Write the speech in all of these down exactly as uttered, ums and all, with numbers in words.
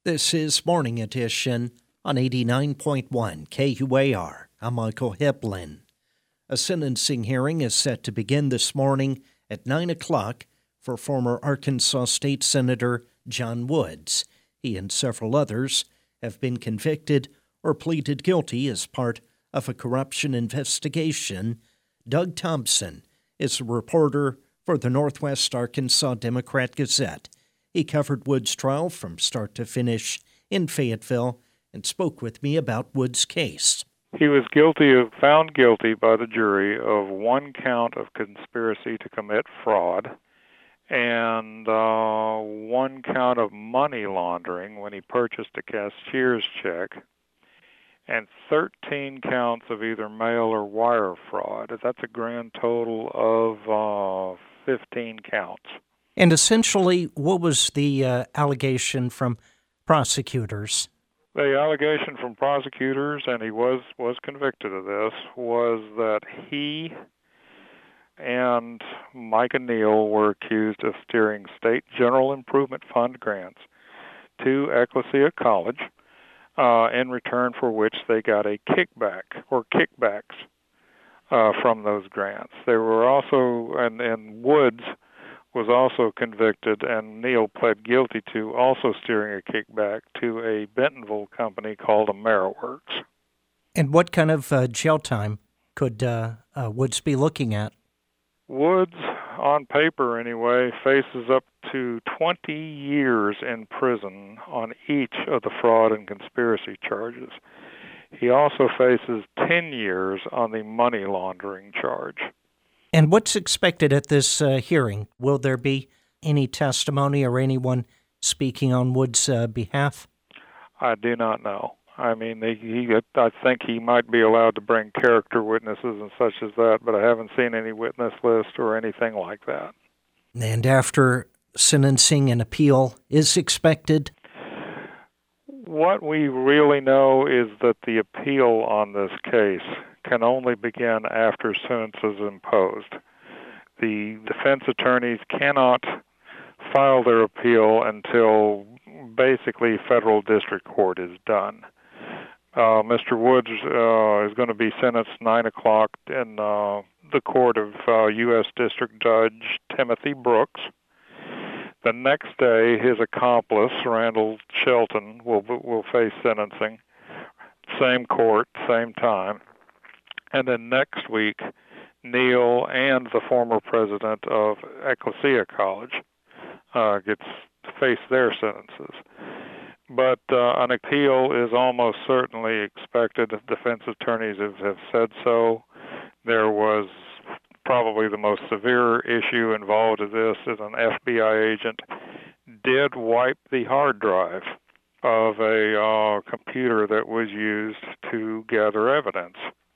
This is Morning Edition on eighty-nine point one K U A R. I'm Michael Heplin. A sentencing hearing is set to begin this morning at nine o'clock for former Arkansas State Senator John Woods. He and several others have been convicted or pleaded guilty as part of a corruption investigation. Doug Thompson is a reporter for the Northwest Arkansas Democrat-Gazette. He covered Woods' trial from start to finish in Fayetteville and spoke with me about Woods' case. He was guilty of, found guilty by the jury of one count of conspiracy to commit fraud and uh, one count of money laundering when he purchased a cashier's check, and thirteen counts of either mail or wire fraud. That's a grand total of uh, fifteen counts. And essentially, what was the uh, allegation from prosecutors? The allegation from prosecutors, and he was, was convicted of this, was that he and Micah Neal were accused of steering state general improvement fund grants to Ecclesia College, uh, in return for which they got a kickback or kickbacks uh, from those grants. They were also, and, and Woods was also convicted, and Neal pled guilty to also steering a kickback to a Bentonville company called AmeriWorks. And what kind of uh, jail time could uh, uh, Woods be looking at? Woods, on paper anyway, faces up to twenty years in prison on each of the fraud and conspiracy charges. He also faces ten years on the money laundering charge. And what's expected at this uh, hearing? Will there be any testimony or anyone speaking on Woods' uh, behalf? I do not know. I mean, he, he, I think he might be allowed to bring character witnesses and such as that, but I haven't seen any witness list or anything like that. And after sentencing, an appeal is expected? What we really know is that the appeal on this case can only begin after sentence is imposed. The defense attorneys cannot file their appeal until basically federal district court is done. Uh, Mister Woods uh, is going to be sentenced nine o'clock in uh, the court of uh, U S District Judge Timothy Brooks. The next day, his accomplice, Randall Shelton, will will face sentencing. Same court, same time. And then next week, Neal and the former president of Ecclesia College uh, gets to face their sentences. But uh, an appeal is almost certainly expected. Defense attorneys have, have said so. There was probably the most severe issue involved in this is an F B I agent did wipe the hard drive of a uh, computer that was used to gather evidence.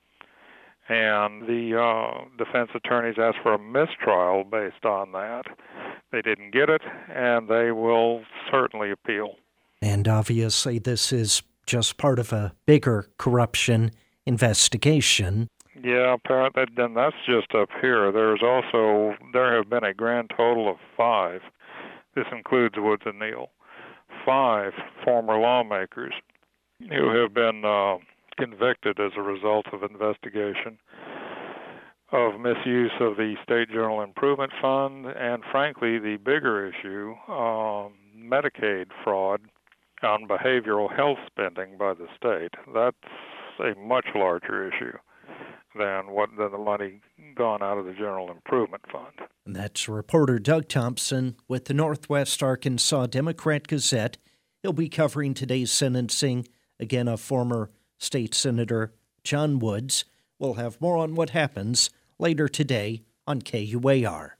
And the uh, defense attorneys asked for a mistrial based on that. They didn't get it, and they will certainly appeal. And obviously this is just part of a bigger corruption investigation. Yeah, apparently, then that's just up here. There's also, there have been a grand total of five. This includes Woods and Neal. Five former lawmakers who have been uh, convicted as a result of investigation of misuse of the State General Improvement Fund and, frankly, the bigger issue, um, Medicaid fraud on behavioral health spending by the state. That's a much larger issue than what than the money gone out of the General Improvement Fund. And that's reporter Doug Thompson with the Northwest Arkansas Democrat-Gazette. He'll be covering today's sentencing, again, of former State Senator John Woods. We'll have more on what happens later today on K U A R.